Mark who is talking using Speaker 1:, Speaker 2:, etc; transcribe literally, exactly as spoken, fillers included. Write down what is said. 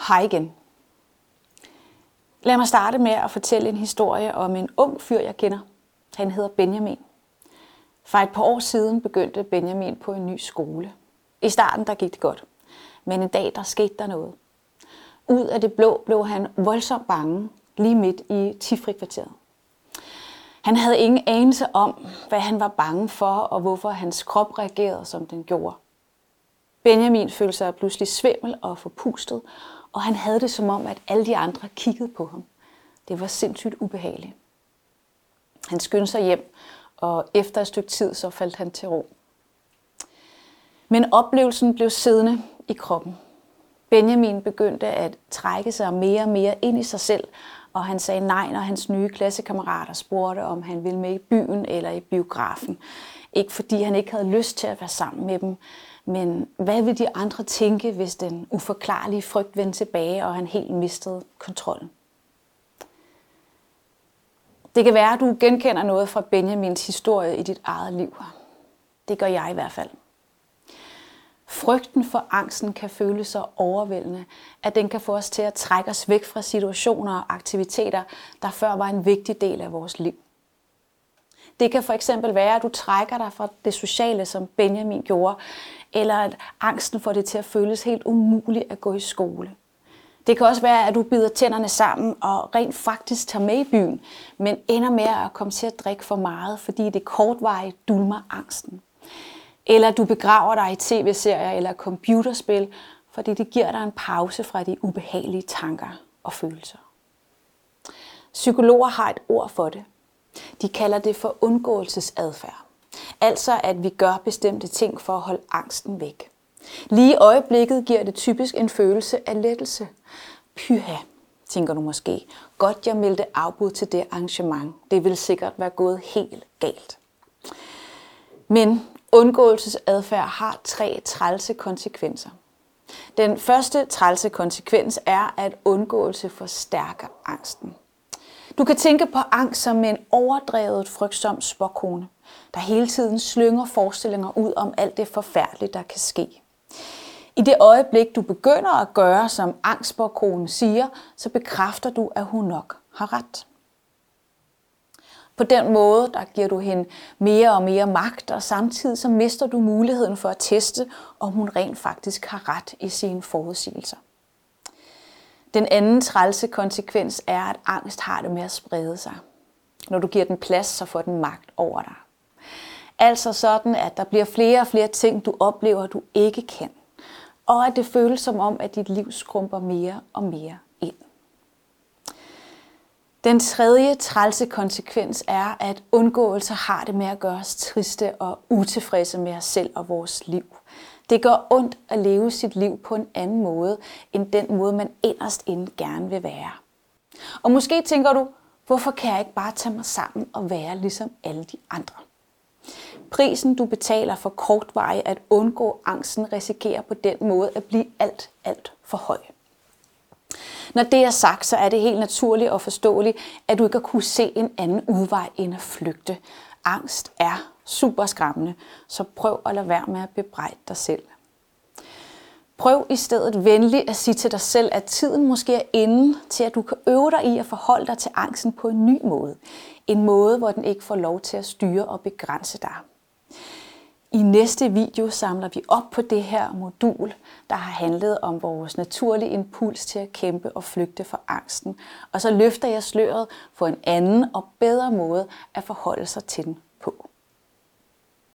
Speaker 1: Hej igen. Lad mig starte med at fortælle en historie om en ung fyr, jeg kender. Han hedder Benjamin. For et par år siden begyndte Benjamin på en ny skole. I starten der gik det godt, men en dag der skete der noget. Ud af det blå blev han voldsomt bange lige midt i Tifri-kvarteret. Han havde ingen anelse om, hvad han var bange for, og hvorfor hans krop reagerede, som den gjorde. Benjamin følte sig pludselig svimmel og forpustet, og han havde det som om, at alle de andre kiggede på ham. Det var sindssygt ubehageligt. Han skyndte sig hjem, og efter et stykke tid, så faldt han til ro. Men oplevelsen blev siddende i kroppen. Benjamin begyndte at trække sig mere og mere ind i sig selv, og han sagde nej, når hans nye klassekammerater spurgte, om han ville med i byen eller i biografen. Ikke fordi han ikke havde lyst til at være sammen med dem, men hvad ville de andre tænke, hvis den uforklarlige frygt vendte tilbage, og han helt mistede kontrollen? Det kan være, at du genkender noget fra Benjamins historie i dit eget liv. Det gør jeg i hvert fald. Frygten for angsten kan føles så overvældende, at den kan få os til at trække os væk fra situationer og aktiviteter, der før var en vigtig del af vores liv. Det kan for eksempel være, at du trækker dig fra det sociale, som Benjamin gjorde, eller at angsten får det til at føles helt umuligt at gå i skole. Det kan også være, at du bider tænderne sammen og rent faktisk tager med i byen, men ender med at komme til at drikke for meget, fordi det kortvarigt dulmer angsten. Eller du begraver dig i tv-serier eller computerspil, fordi det giver dig en pause fra de ubehagelige tanker og følelser. Psykologer har et ord for det. De kalder det for undgåelsesadfærd. Altså at vi gør bestemte ting for at holde angsten væk. Lige i øjeblikket giver det typisk en følelse af lettelse. Pyha, tænker du måske. Godt jeg meldte afbud til det arrangement. Det ville sikkert være gået helt galt. Men undgåelsesadfærd har tre trælse konsekvenser. Den første trælse konsekvens er, at undgåelse forstærker angsten. Du kan tænke på angst som en overdrevet frygtsom spåkone, der hele tiden slynger forestillinger ud om alt det forfærdelige, der kan ske. I det øjeblik, du begynder at gøre, som angstspåkonen siger, så bekræfter du, at hun nok har ret. På den måde, der giver du hende mere og mere magt, og samtidig så mister du muligheden for at teste, om hun rent faktisk har ret i sine forudsigelser. Den anden trælse konsekvens er, at angst har det med at sprede sig. Når du giver den plads, så får den magt over dig. Altså sådan, at der bliver flere og flere ting, du oplever, du ikke kan. Og at det føles som om, at dit liv skrumper mere og mere ind. Den tredje trælse konsekvens er, at undgåelse har det med at gøre os triste og utilfredse med os selv og vores liv. Det gør ondt at leve sit liv på en anden måde, end den måde, man inderst inde gerne vil være. Og måske tænker du, hvorfor kan jeg ikke bare tage mig sammen og være ligesom alle de andre? Prisen, du betaler for kortvarigt at undgå angsten, risikerer på den måde at blive alt, alt for høj. Når det er sagt, så er det helt naturligt og forståeligt, at du ikke har kunne se en anden udvej end at flygte. Angst er super skræmmende, så prøv at lade være med at bebrejde dig selv. Prøv i stedet venligt at sige til dig selv, at tiden måske er inde til, at du kan øve dig i at forholde dig til angsten på en ny måde. En måde, hvor den ikke får lov til at styre og begrænse dig. I næste video samler vi op på det her modul, der har handlet om vores naturlige impuls til at kæmpe og flygte fra angsten. Og så løfter jeg sløret for en anden og bedre måde at forholde sig til den på.